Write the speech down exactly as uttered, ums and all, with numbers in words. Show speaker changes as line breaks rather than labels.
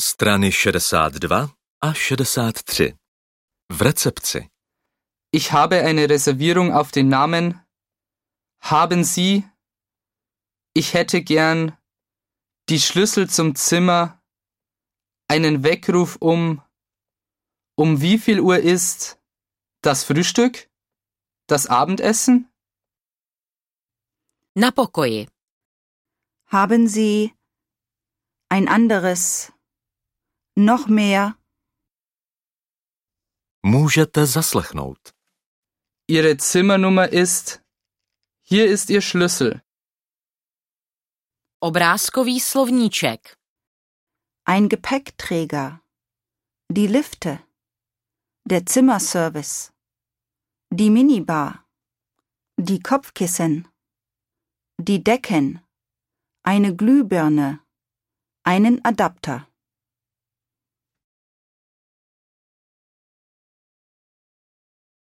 Strany šedesát dva a šedesát tři. V recepci.
Ich habe eine Reservierung auf den Namen. Haben Sie? Ich hätte gern die Schlüssel zum Zimmer, einen Weckruf um. Um wie viel Uhr ist das Frühstück? Das Abendessen?
Na pokoji.
Haben Sie ein anderes, noch mehr?
Můžete zaslechnout.
Ihre Zimmernummer ist. Hier ist Ihr Schlüssel.
Obrázkový slovníček.
Ein Gepäckträger, die Lifte, der Zimmerservice, die Minibar, die Kopfkissen, die Decken, eine Glühbirne, einen Adapter.